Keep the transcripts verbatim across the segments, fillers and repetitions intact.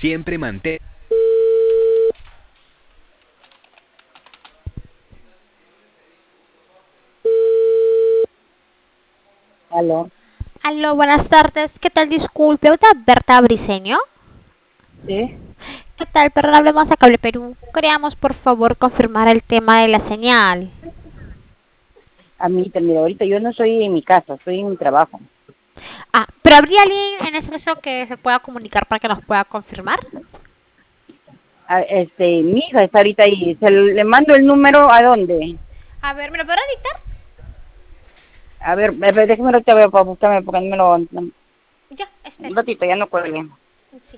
Siempre mantén. Aló, Aló, buenas tardes. ¿Qué tal? Disculpe, ¿usted Berta Briseño? sí, ¿Qué tal? Perdón, hablemos a Cable Perú. Queríamos, por favor, confirmar el tema de la señal. amiguita, mira, ahorita yo no estoy en mi casa, estoy en mi trabajo. Ah, ¿pero habría alguien en ese caso que se pueda comunicar para que nos pueda confirmar? Ah, este, mi hija está ahorita ahí, se le le mando el número a dónde. A ver, ¿me lo podrá dictar? A ver, a ver, déjame ahorita ver para buscarme porque no me lo... no- Ya, un espero. ratito, ya no cuelgue. Sí.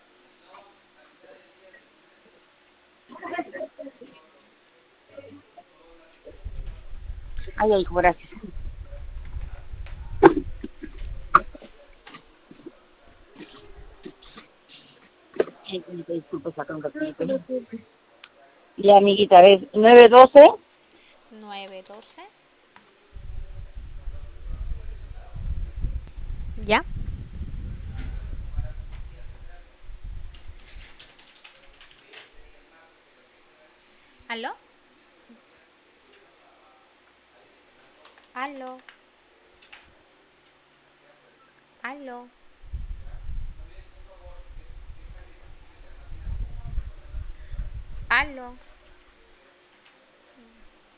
Ay, ay, hijo, gracias. Ay, señorita, disculpe, saca un ratito. Ya, amiguita, ¿ves? nueve doce. nueve doce. ¿Ya? ¿Aló? ¿Aló? ¿Aló? ¿Aló?